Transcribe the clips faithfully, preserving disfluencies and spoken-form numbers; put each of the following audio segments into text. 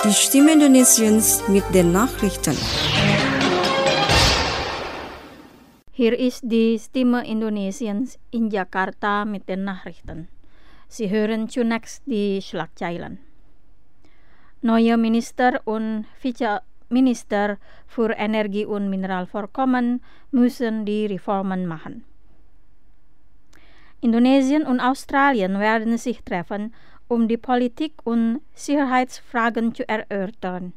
Die Stimme Indonesiens mit den Nachrichten. Hier ist die Stimme Indonesiens in Jakarta mit den Nachrichten. Sie hören zunächst die Schlagzeilen. Neue Minister und Vizeminister für Energie und Mineralvorkommen müssen die Reformen machen. Indonesien und Australien werden sich treffen, um die Politik- und Sicherheitsfragen zu erörtern.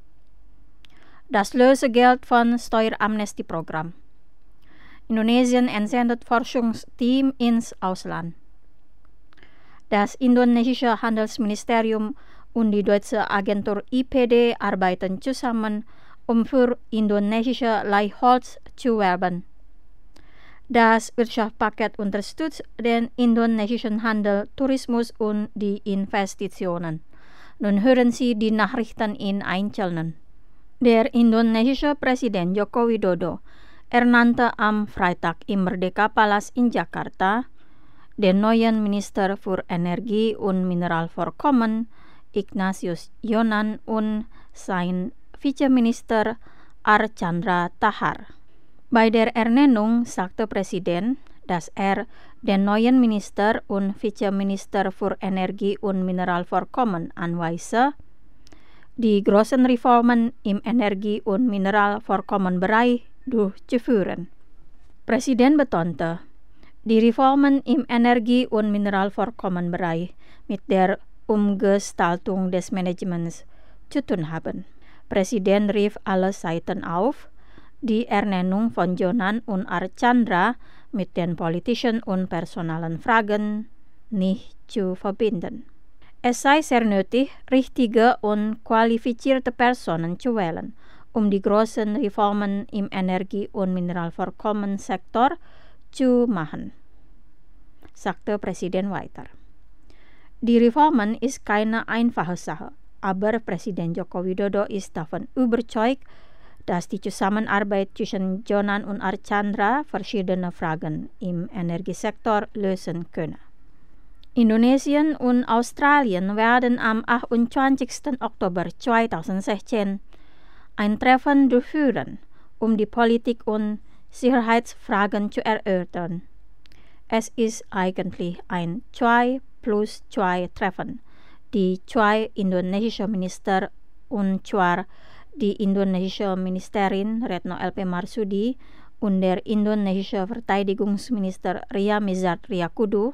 Das Lösegeld von Steueramnestieprogramm. Indonesien entsendet Forschungsteam ins Ausland. Das indonesische Handelsministerium und die deutsche Agentur I P D arbeiten zusammen, um für indonesische Leihholz zu werben. Das Wirtschaftspaket unterstützt den indonesischen Handel, Tourismus und die Investitionen. Nun hören Sie die Nachrichten in Einzelnen. Der indonesische Präsident Joko Widodo ernannte am Freitag im Merdeka-Palast in Jakarta den neuen Minister für Energie und Mineralvorkommen Ignatius Jonan und sein Vizeminister Archandra Tahar. Bei der Ernennung sagte Präsident, dass er den neuen Minister und Vizeminister für Energie und Mineralvorkommen anweise, die großen Reformen im Energie- und Mineralvorkommenbereich durchzuführen. Präsident betonte, die Reformen im Energie- und Mineralvorkommenbereich mit der Umgestaltung des Managements zu tun haben. Präsident rief alle Seiten auf, die Ernennung von Jonan und Archandra mit den politischen und personalen Fragen nicht zu verbinden. Es sei sehr nötig, richtige und qualifizierte Personen zu wählen, um die großen Reformen im Energie- und Mineralvorkommensektor zu machen, sagte Präsident weiter. Die Reformen ist keine einfache Sache, aber Präsident Joko Widodo ist davon überzeugt, dass die Zusammenarbeit zwischen Jonan und Archandra verschiedene Fragen im Energiesektor lösen könne. Indonesien und Australien werden am achtundzwanzigsten Oktober zweitausendsechzehn ein Treffen durchführen, um die Politik- und Sicherheitsfragen zu erörtern. Es ist eigentlich ein zwei plus zwei Treffen, die zwei indonesische Minister und zwar die indonesische Ministerin Retno L P Marsudi und der indonesische Verteidigungsminister Ria Mizard Riyakudu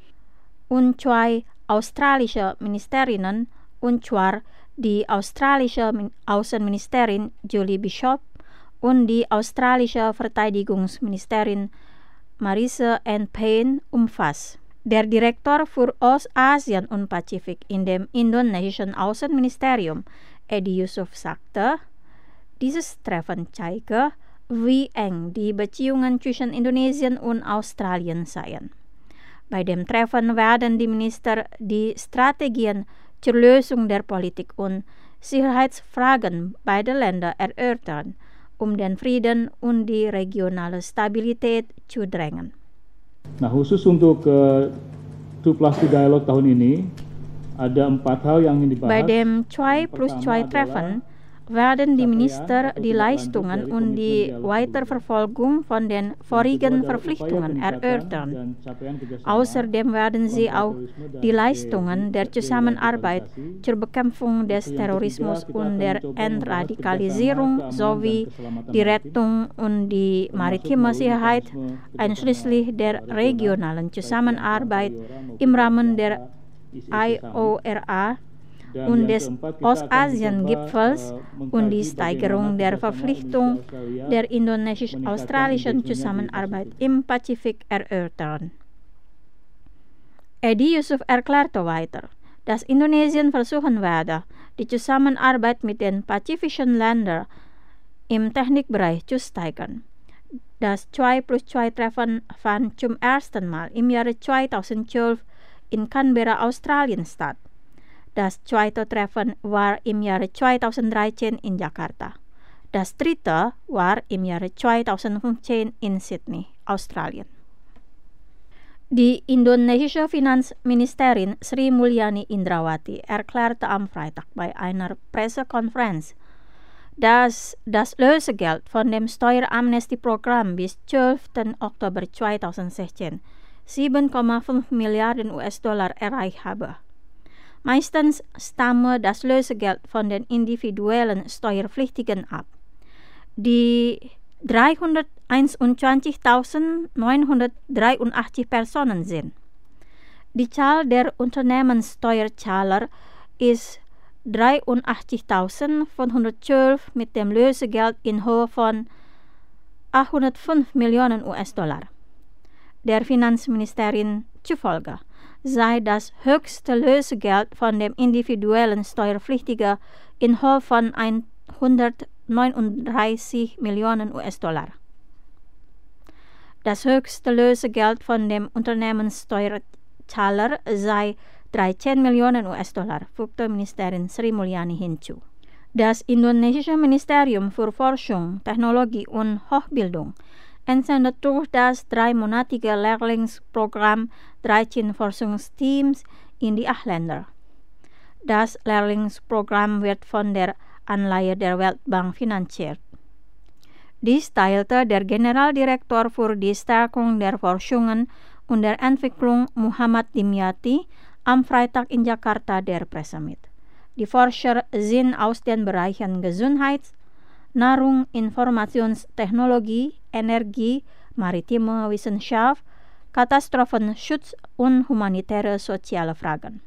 und zwei australische Ministerinnen und zwar die australische Außenministerin Julie Bishop und die australische Verteidigungsministerin Marise Ann Payne umfasst. Der Direktor für Ostasien und Pazifik in dem indonesischen Außenministerium, Edi Yusuf, sagte, dieses Treffen zeige, wie eng die Beziehungen zwischen Indonesien und Australien seien. Bei dem Treffen werden die Minister die Strategien zur Lösung der Politik- und Sicherheitsfragen beider Länder erörtern, um den Frieden und die regionale Stabilität zu drängen. Nah, khusus untuk uh, two plus two Dialog tahun ini, ada empat hal yang ingin dibahas. Bei dem zwei plus zwei Treffen werden die Minister die Leistungen und die Weiterverfolgung von den vorigen Verpflichtungen erörtern. Außerdem werden sie auch die Leistungen der Zusammenarbeit zur Bekämpfung des Terrorismus und der Entradikalisierung sowie die Rettung und die maritime Sicherheit, einschließlich der regionalen Zusammenarbeit im Rahmen der I O R A und des Ostasien-Gipfels und die Steigerung der Verpflichtung der indonesisch-australischen Zusammenarbeit im Pazifik erörtern. Edi Yusuf erklärte weiter, dass Indonesien versuchen werde, die Zusammenarbeit mit den pazifischen Ländern im Technikbereich zu steigern. Das zwei plus zwei Treffen fand zum ersten Mal im Jahre zweitausendzwölf in Canberra, Australien statt. Das zweite Treffen war im Jahre zweitausenddreizehn in Jakarta. Das dritte war im Jahre zweitausendfünfzehn in Sydney, Australien. Die Indonesische Finansministerin Sri Mulyani Indrawati erklärte am Freitag bei einer Pressekonferenz, dass das Lösegeld von dem Steueramnestieprogramm bis zwölften Oktober zweitausendsechzehn sieben Komma fünf Milliarden U S-Dollar erreicht habe. Meistens stamme das Lösegeld von den individuellen Steuerpflichtigen ab, die dreihunderteinundzwanzigtausendneunhundertdreiundachtzig Personen sind. Die Zahl der Unternehmenssteuerzahler ist dreiundachtzigtausendfünfhundertzwölf mit dem Lösegeld in Höhe von achthundertfünf Millionen U S-Dollar. Der Finanzministerin zufolge sei das höchste Lösegeld von dem individuellen Steuerpflichtigen in Höhe von hundertneununddreißig Millionen U S-Dollar. Das höchste Lösegeld von dem Unternehmenssteuerzahler sei dreizehn Millionen U S-Dollar, fügte Ministerin Sri Mulyani hinzu. Das indonesische Ministerium für Forschung, Technologie und Hochbildung entsendet durch das dreimonatige Lehrlingsprogramm dreizehn Forschungsteams in die acht Länder. Das Lehrlingsprogramm wird von der Anleihe der Weltbank finanziert. Dies teilte der Generaldirektor für die Stärkung der Forschungen und der Entwicklung Muhammad Dimyati am Freitag in Jakarta der Presse mit. Die Forscher sind aus den Bereichen Gesundheits-, Nahrung-, Informationstechnologie, Energie, maritime Wissenschaft, Katastrophenschutz und humanitäre soziale Fragen.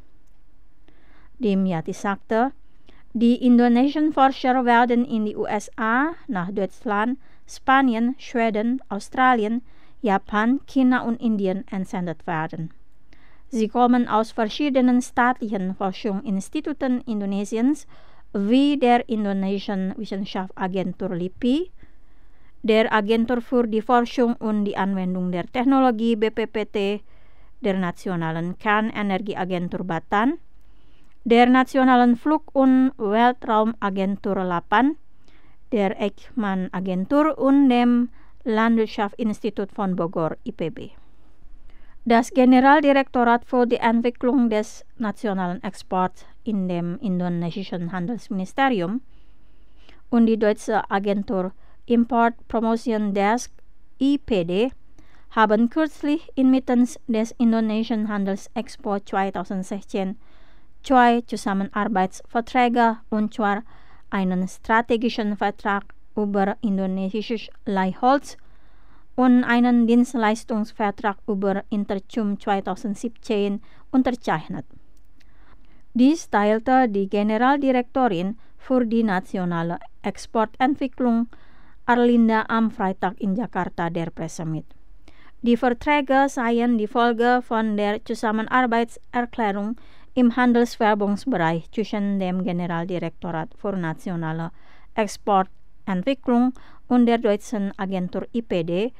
Dimyati sagte, die indonesischen Forscher werden in die U S A, nach Deutschland, Spanien, Schweden, Australien, Japan, China und Indien entsendet werden. Sie kommen aus verschiedenen staatlichen Forschungsinstituten Indonesiens wie der Indonesischen Wissenschaftsagentur LIPI, der Agentur für die Forschung und die Anwendung der Technologie B P P T, der Nationalen Kernenergieagentur Batan, der Nationalen Flug- und Weltraumagentur Lapan, der Eichmann-Agentur und dem Landwirtschaftsinstitut von Bogor I P B. Das Generaldirektorat für die Entwicklung des nationalen Exports in dem indonesischen Handelsministerium und die deutsche Agentur Import Promotion Desk I P D haben kürzlich inmitten des Indonesischen Handelsexpo zweitausendsechzehn zwei Zusammenarbeitsverträge, und zwar einen strategischen Vertrag über indonesisches Leihholz und einen Dienstleistungsvertrag über Interchum zweitausendsiebzehn unterzeichnet. Dies teilte die Generaldirektorin für die nationale Exportentwicklung Arlinda am Freitag in Jakarta der Presse mit. Die Verträge seien die Folge von der Zusammenarbeitserklärung im Handelswerbungsbereich zwischen dem Generaldirektorat für nationale Exportentwicklung und der deutschen Agentur I P D,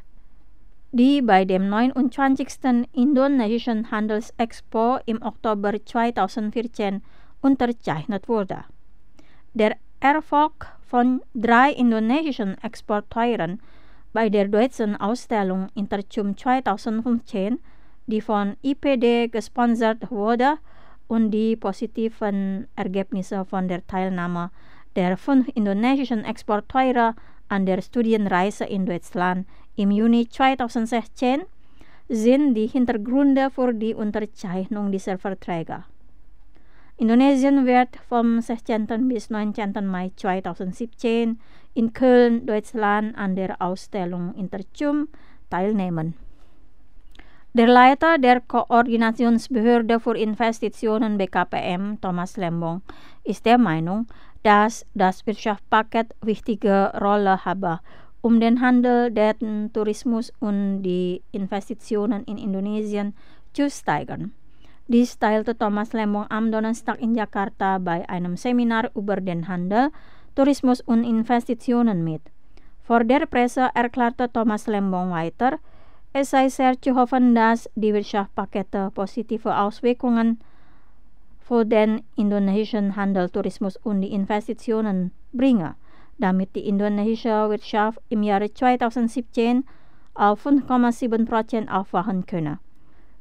die bei dem neunundzwanzigsten Indonesischen Handelsexpo im Oktober zweitausendvierzehn unterzeichnet wurde. Der Erfolg von drei indonesischen Exporteuren bei der deutschen Ausstellung Interchum zweitausendfünfzehn, die von I P D gesponsert wurde, und die positiven Ergebnisse von der Teilnahme der fünf indonesischen Exporteure an der Studienreise in Deutschland im Juni zweitausendsechzehn sind die Hintergründe für die Unterzeichnung dieser Verträge. Indonesien wird vom sechzehnten bis neunzehnten Mai zweitausendsiebzehn in Köln, Deutschland, an der Ausstellung Interchum teilnehmen. Der Leiter der Koordinationsbehörde für Investitionen B K P M, Thomas Lembong, ist der Meinung, dass das Wirtschaftspaket wichtige Rolle habe, um den Handel, den Tourismus und die Investitionen in Indonesien zu steigern. Dies teilte Thomas Lembong am Donnerstag in Jakarta bei einem Seminar über den Handel, Tourismus und Investitionen mit. Vor der Presse erklärte Thomas Lembong weiter, es sei sehr zu hoffen, dass die Wirtschaftspakete positive Auswirkungen für den indonesischen Handel, Tourismus und die Investitionen bringe, damit die indonesische Wirtschaft im Jahre zweitausendsiebzehn auf fünf Komma sieben Prozent aufwachen könne.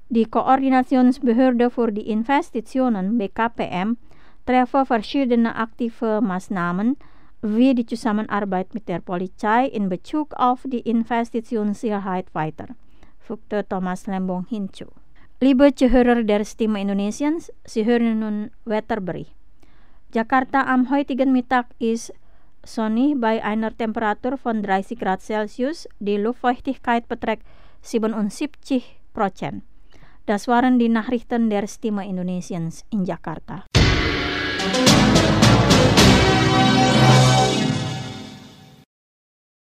Die Coördinationsbehörde voor die Investitionen, B K P M, treffen verschillende actieve Maßnahmen wie die Zusammenarbeit mit der Polizei in Bezug auf die Investitionssicherheit weiter, fügte Thomas Lembong hinzu. Liebe Zuhörer der Stimme Indonesiens, Sie hören nun Wetterbericht. Jakarta am heutigen Mittag ist sonnig bei einer Temperatur von dreißig Grad Celsius. Die Luftfeuchtigkeit beträgt siebenundsiebzig Prozent. Das waren die Nachrichten der Stimme Indonesiens in Jakarta.